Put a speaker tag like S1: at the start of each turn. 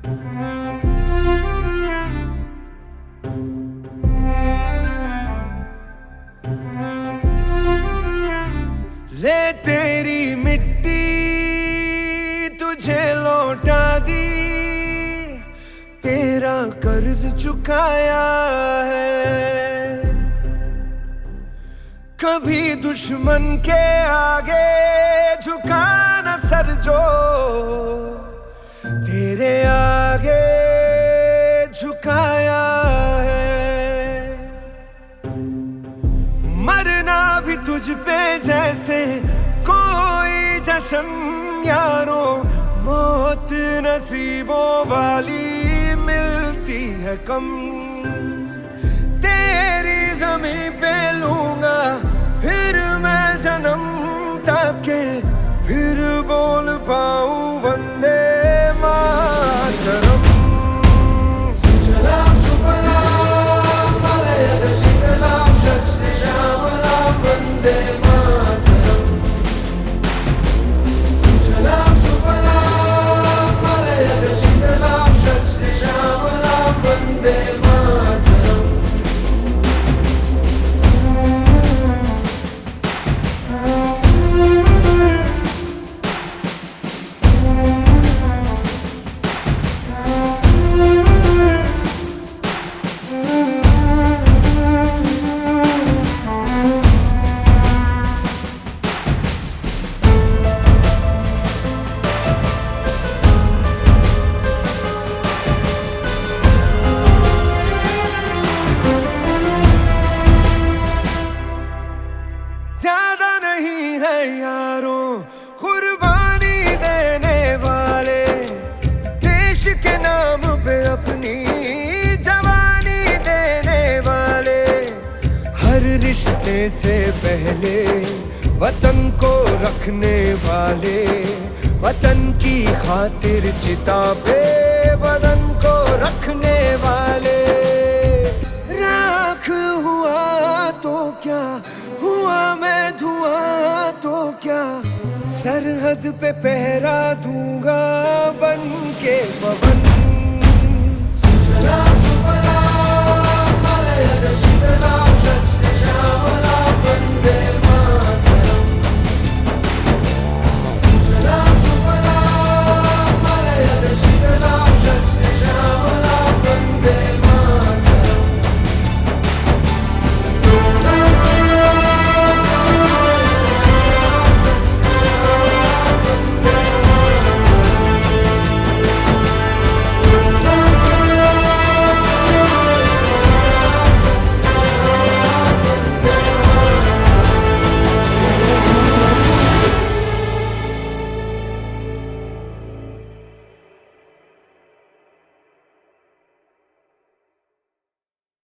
S1: ले तेरी मिट्टी तुझे लौटा दी, तेरा कर्ज चुकाया है। कभी दुश्मन के आगे झुका न सर जो, तेरे आगे झुकाया है। मरना भी तुझ पे जैसे कोई जश्न यारो, मौत नसीबों वाली मिलती है कम। तेरी ज़मीं पे लूंगा फिर मैं जन्म, ताकि फिर बोल पाऊं वंदे मातरम। सुजलाम सुफलाम मलयज शीतलाम शस्य श्यामलाम वंदे मातरम। सुजलाम सुफलाम मलयज शीतलाम शस्य श्यामलाम वंदे मातरम। ज्यादा नहीं है यारों कुर्बानी देने वाले, देश के नाम पे अपनी जवानी देने वाले। हर रिश्ते से पहले वतन को रखने वाले, वतन की खातिर चिता पे बदन को रखने वाले। राख हुआ तो क्या हुआ, मैं धुआं तो क्या, सरहद पे पहरा दूंगा बन के।